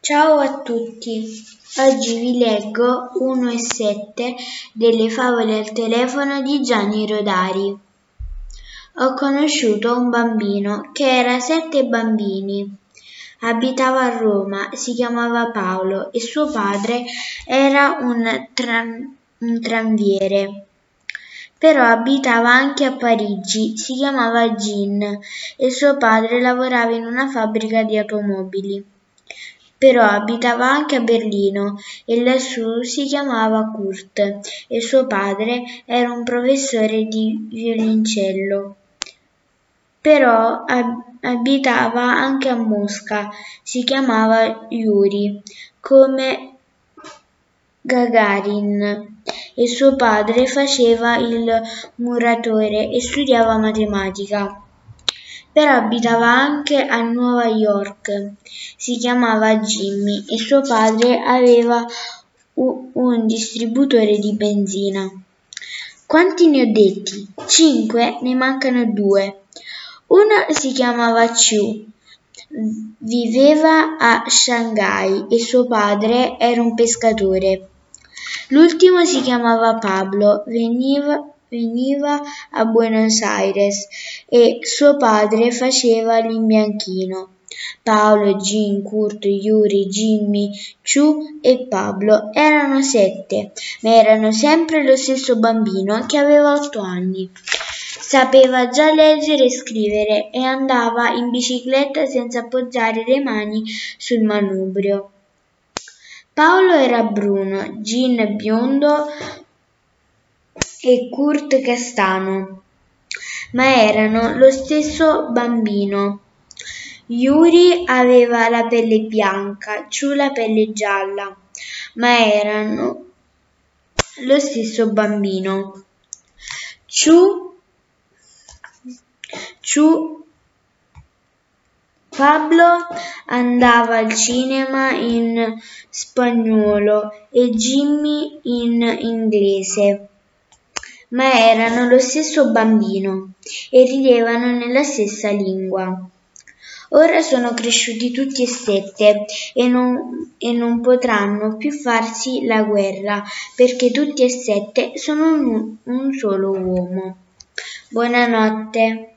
Ciao a tutti, oggi vi leggo 1 e 7 delle favole al telefono di Gianni Rodari. Ho conosciuto un bambino che era 7 bambini. Abitava a Roma, si chiamava Paolo e suo padre era un tranviere. Però abitava anche a Parigi, si chiamava Jean e suo padre lavorava in una fabbrica di automobili. Però abitava anche a Berlino e lassù si chiamava Kurt e suo padre era un professore di violoncello. Però abitava anche a Mosca, si chiamava Yuri, come Gagarin, e suo padre faceva il muratore e studiava matematica. Però abitava anche a New York, si chiamava Jimmy e suo padre aveva un distributore di benzina. Quanti ne ho detti? 5? Ne mancano 2. Uno si chiamava Chu, viveva a Shanghai e suo padre era un pescatore. L'ultimo si chiamava Pablo, veniva a Buenos Aires e suo padre faceva l'imbianchino. Paolo, Jean, Kurt, Yuri, Jimmy, Chu e Pablo erano 7, ma erano sempre lo stesso bambino che aveva 8 anni. Sapeva già leggere e scrivere e andava in bicicletta senza appoggiare le mani sul manubrio. Paolo era bruno, Jean biondo e Kurt castano, ma erano lo stesso bambino. Yuri aveva la pelle bianca, Chu la pelle gialla, ma erano lo stesso bambino. Pablo andava al cinema in spagnolo e Jimmy in inglese, ma erano lo stesso bambino e ridevano nella stessa lingua. Ora sono cresciuti tutti e 7 e non potranno più farsi la guerra perché tutti e 7 sono un solo uomo. Buonanotte.